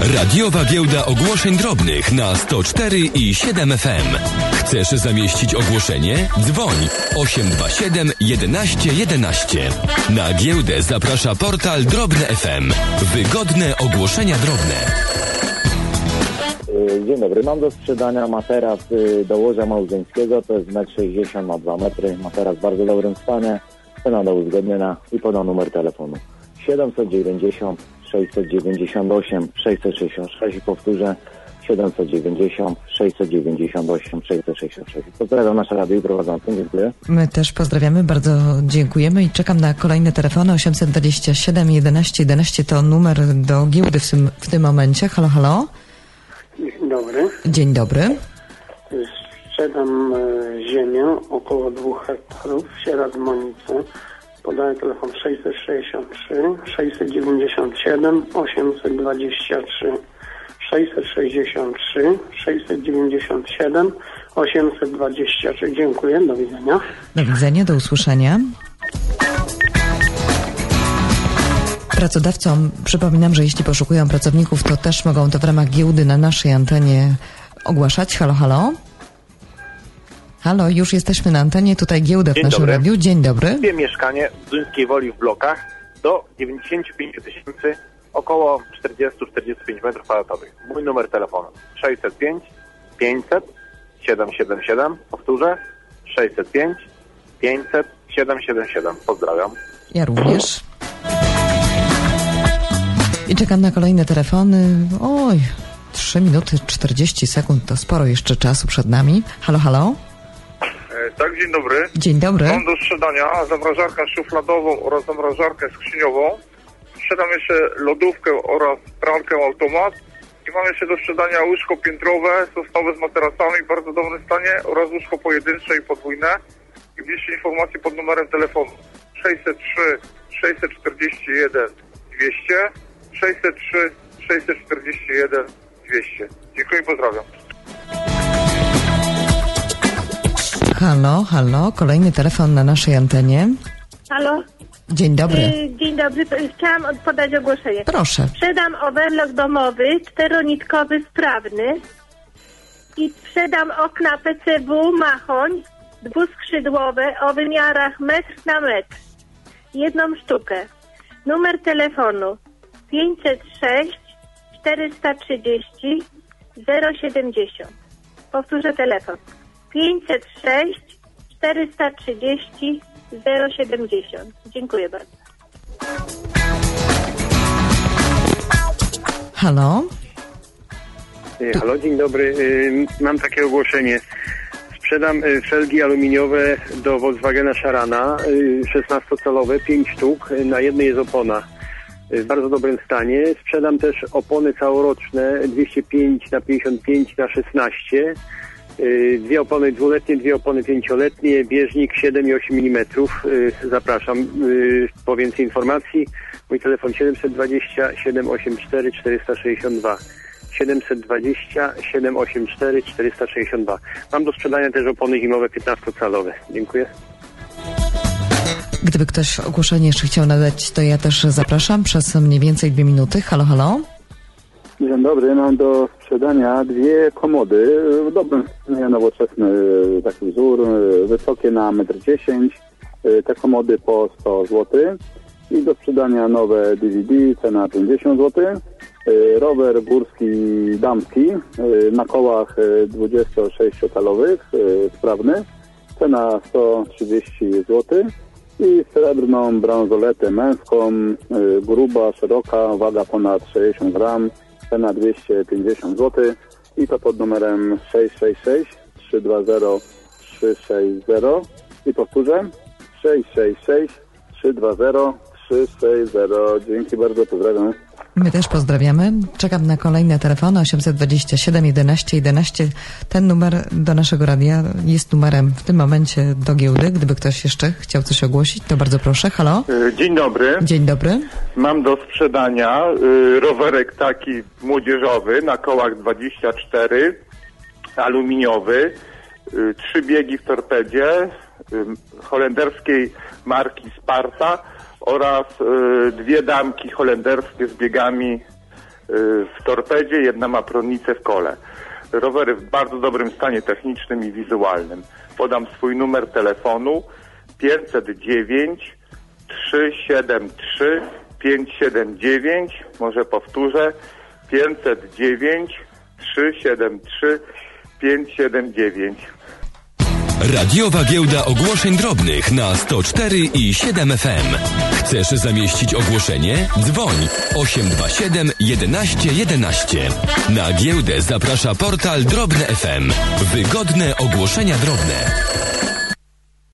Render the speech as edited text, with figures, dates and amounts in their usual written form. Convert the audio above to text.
Radiowa giełda ogłoszeń drobnych na 104 i 7 FM. Chcesz zamieścić ogłoszenie? Dzwoń 827 11 11. Na giełdę zaprasza portal Drobne FM. Wygodne ogłoszenia drobne. Dzień dobry, mam do sprzedania materac do łoża małżeńskiego, to jest 1,60 m na 2 metry, materac w bardzo dobrym stanie, cena do uzgodnienia i podam numer telefonu 790 698 666 i powtórzę 790 698 666. Pozdrawiam nasze radio i prowadzącą, dziękuję. My też pozdrawiamy, bardzo dziękujemy i czekam na kolejne telefony. 827 11 11 to numer do giełdy w tym momencie. Halo, halo. Dzień dobry. Dzień dobry. Sprzedam ziemię około 2 hektarów w Sieradmonicy. Podaję telefon 663 697 823 663 697 823. Dziękuję, do widzenia. Do widzenia, do usłyszenia. Pracodawcom przypominam, że jeśli poszukują pracowników, to też mogą to w ramach giełdy na naszej antenie ogłaszać. Halo, halo. Halo, już jesteśmy na antenie, tutaj giełda w naszym radiu. Dzień dobry. Kupię mieszkanie w Duńskiej Woli w blokach do 95 000, około 40-45 metrów kwadratowych. Mój numer telefonu 605 500 777, powtórzę 605 500 777. Pozdrawiam. Ja również. I czekam na kolejne telefony. Oj, 3 minuty 40 sekund, to sporo jeszcze czasu przed nami. Halo, halo. Tak, dzień dobry. Dzień dobry. Mam do sprzedania zamrażarkę szufladową oraz zamrażarkę skrzyniową. Sprzedam jeszcze lodówkę oraz pralkę automat. I mam jeszcze do sprzedania łóżko piętrowe, sostowe z materacami w bardzo dobrym stanie oraz łóżko pojedyncze i podwójne. I bliższe informacje pod numerem telefonu 603 641 200 603 641 200. Dziękuję i pozdrawiam. Halo, halo, kolejny telefon na naszej antenie. Halo? Dzień dobry. Dzień dobry, chciałam podać ogłoszenie. Proszę. Sprzedam overlock domowy, 4-nitkowy, sprawny i sprzedam okna PCW Machoń, dwuskrzydłowe o wymiarach metr na metr. 1 sztukę. Numer telefonu 506 430 070. Powtórzę telefon. 506 430 070. Dziękuję bardzo. Halo? Halo, dzień dobry. Mam takie ogłoszenie. Sprzedam felgi aluminiowe do Volkswagena Sharana, 16-calowe, 5 sztuk. Na jednej jest opona w bardzo dobrym stanie. Sprzedam też opony całoroczne 205 na 55 na 16. 2 opony dwuletnie, 2 opony 5-letnie, bieżnik 7 i 8 mm. Zapraszam po więcej informacji. Mój telefon 720 784 462. 720 784 462. Mam do sprzedania też opony zimowe 15-calowe. Dziękuję. Gdyby ktoś ogłoszenie jeszcze chciał nadać, to ja też zapraszam przez mniej więcej 2 minuty. Halo, halo. Dzień dobry, mam do sprzedania 2 komody w dobrym stanie, nowoczesny taki wzór, wysokie na 1,10 m. Te komody po 100 zł. I do sprzedania nowe DVD, cena 50 zł. Rower górski damski na kołach 26-calowych, sprawny, cena 130 zł. I srebrną bransoletę męską, gruba, szeroka, waga ponad 60 gram, cena 250 zł. I to pod numerem 666 320 360. I powtórzę 666 320 360. Dzięki bardzo, pozdrawiam. My też pozdrawiamy. Czekam na kolejne telefony 827 11 11. Ten numer do naszego radia jest numerem w tym momencie do giełdy. Gdyby ktoś jeszcze chciał coś ogłosić, to bardzo proszę. Halo? Dzień dobry. Dzień dobry. Mam do sprzedania rowerek taki młodzieżowy na kołach 24, aluminiowy, 3 biegi w torpedzie, holenderskiej marki Sparta oraz 2 damki holenderskie z biegami w torpedzie, jedna ma prądnicę w kole. Rowery w bardzo dobrym stanie technicznym i wizualnym. Podam swój numer telefonu 509 373 579, może powtórzę, 509 373 579. Radiowa Giełda Ogłoszeń Drobnych na 104 i 7 FM. Chcesz zamieścić ogłoszenie? Dzwoń 827 11 11. Na giełdę zaprasza portal Drobne FM. Wygodne ogłoszenia drobne.